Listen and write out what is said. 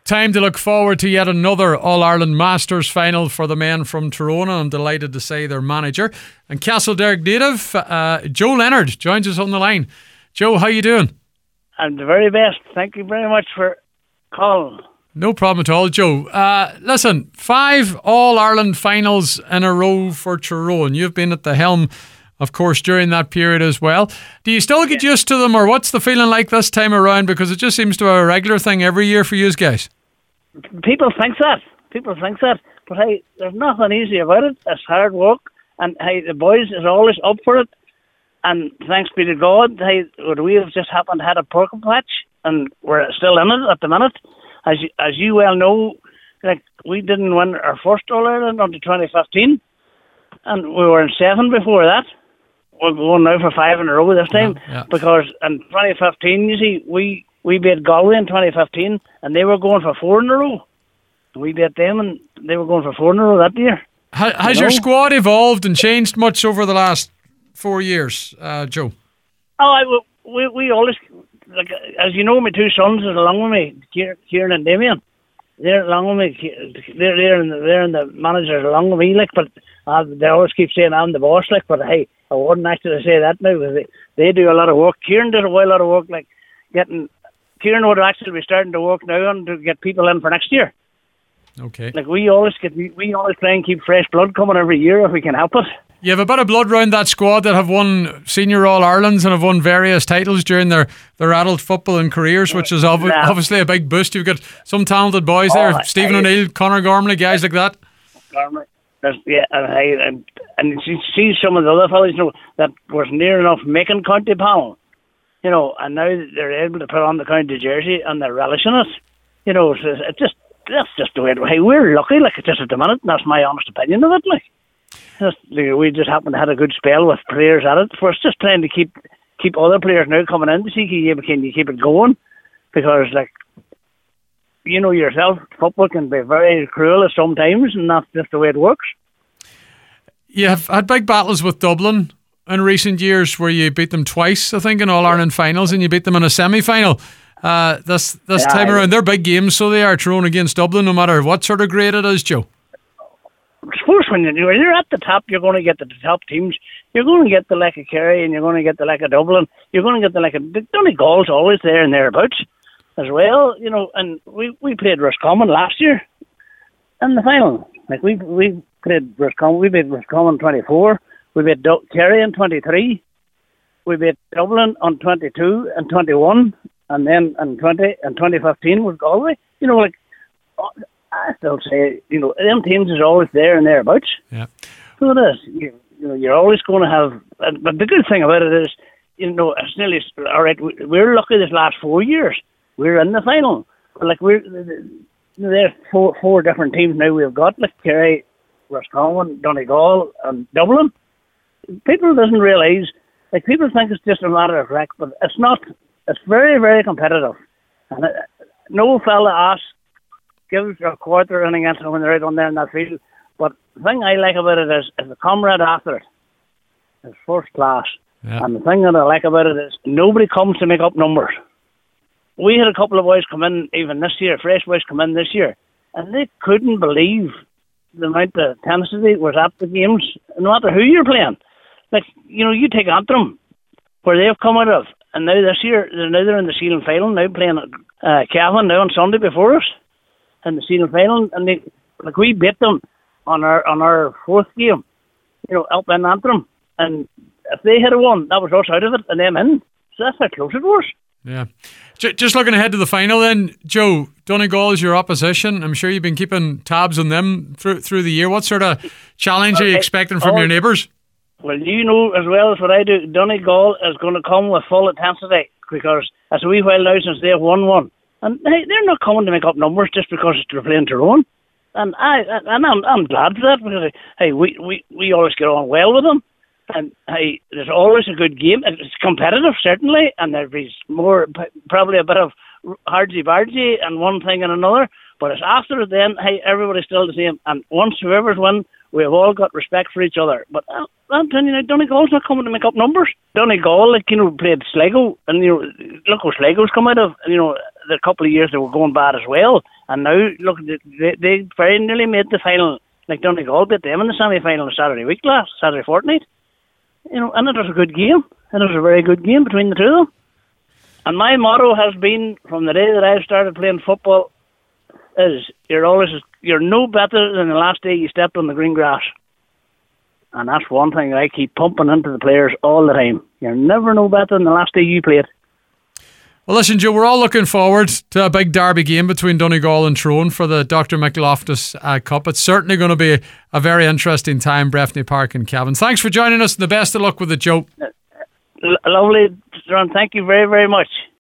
Time to look forward to yet another All-Ireland Masters final for the men from Tyrone. I'm delighted to say their manager and Castlederg native, Joe Leonard, joins us on the line. Joe, how you doing? I'm the very best. Thank you very much for calling. No problem at all, Joe. Listen, 5 All-Ireland finals in a row for Tyrone. You've been at the helm, of course, during that period as well. Do you still get used to them, or what's the feeling like this time around? Because it just seems to be a regular thing every year for you guys. People think that. But hey, there's nothing easy about it. It's hard work. And hey, the boys is always up for it. And thanks be to God, hey, we have just happened to have a pork patch, and we're still in it at the minute. As you well know, like, we didn't win our first All-Ireland until 2015, and we were in 7 before that. We're going now for 5 in a row this time, because in 2015, you see, we beat Galway in 2015, and they were going for 4 in a row. We beat them, and they were going for 4 in a row that year. Has your squad evolved and changed much over the last 4 years, Joe? Oh, we always, like, as you know, my 2 sons are along with me, Kieran and Damien. They're along with me. They're in the managers along with me, like, but they always keep saying I'm the boss, like, but hey, I wouldn't actually say that now, because they do a lot of work. Kieran does a lot of work, like Kieran would actually be starting to work now on to get people in for next year. Okay. Like, we always try and keep fresh blood coming every year if we can help it. You have a bit of blood round that squad that have won senior All-Irelands and have won various titles during their adult footballing careers, which is obviously a big boost. You've got some talented boys there, Stephen O'Neill, Conor Gormley, guys like that. Gormley, and you see some of the other fellas, you know, that was near enough making county panel, you know, and now they're able to put on the county jersey and they're relishing it, you know. So that's just the way it. Hey, we're lucky, like, just at the minute, and that's my honest opinion of it, like. We just happen to have a good spell with players at it. For us, just trying to keep other players now coming in to see can you keep it going, because, like, you know yourself, football can be very cruel sometimes, and that's just the way it works. You have had big battles with Dublin in recent years, where you beat them twice, I think, in All-Ireland finals, and you beat them in a semi-final. This time around, they're big games, so they are, Tyrone against Dublin, no matter what sort of grade it is, Joe. I suppose when you're at the top, you're going to get the top teams. You're going to get the like of Kerry, and you're going to get the like of Dublin. You're going to get the like of Donegal's always there and thereabouts as well, you know. And we played Roscommon last year in the final. Like, we played Roscommon. We beat Roscommon in 24. We beat Kerry in 23. We beat Dublin on 22 and 21, and then in 2015 was Galway. You know, like, I still say, you know, them teams is always there and thereabouts. Yeah. So it is. You know, you're always going to have. But the good thing about it is, you know, it's nearly all right. We're lucky this last 4 years. We're in the final. But, like, there's four different teams now we've got, like Kerry, Roscommon, Donegal, and Dublin. People doesn't realise. Like, people think it's just a matter of rec, but it's not. It's very, very competitive. And no fella gives a quarter and against them when they're out on there in that field. But the thing I like about it is the comrade after it is first class. Yeah. And the thing that I like about it is nobody comes to make up numbers. We had a couple of boys come in even this year, fresh boys come in this year, and they couldn't believe the amount of intensity was at the games, no matter who you're playing. Like, you know, you take Antrim, where they've come out of, and now this year, they're in the Sealing final, now playing Cavan now on Sunday before us. In the senior final, and we beat them on our 4th game, you know, up in Antrim, and if they had won, that was us out of it and them in. So that's how close it was. Yeah. Just looking ahead to the final, then, Joe, Donegal is your opposition. I'm sure you've been keeping tabs on them through the year. What sort of challenge are you expecting from your neighbours? Well, you know as well as what I do, Donegal is going to come with full intensity, because it's a wee while now since they've won one. And hey, they're not coming to make up numbers just because they're playing Tyrone. And I'm glad for that, because hey, we always get on well with them. And hey, there's always a good game. It's competitive, certainly, and there'll be more, probably a bit of hardsy-bardsy and one thing and another. But it's after it then, hey, everybody's still the same. And once whoever's won, we've all got respect for each other. But I'm telling you now, Donegal's not coming to make up numbers. Donegal, like, you know, played Sligo, and, you know, look what Sligo's come out of. And, you know, the couple of years they were going bad as well. And now, look, they very nearly made the final. Like Donegal beat them in the semi-final Saturday fortnight. You know, and it was a good game. It was a very good game between the two of them. And my motto has been, from the day that I've started playing football, is you're no better than the last day you stepped on the green grass. And that's one thing that I keep pumping into the players all the time. You're never no better than the last day you played. Well, listen, Joe, we're all looking forward to a big derby game between Donegal and Tyrone for the Dr. McLoftus Cup. It's certainly going to be a very interesting time, Breffni Park and Cavan. Thanks for joining us, and the best of luck with it, Joe. Lovely, John. Thank you very, very much.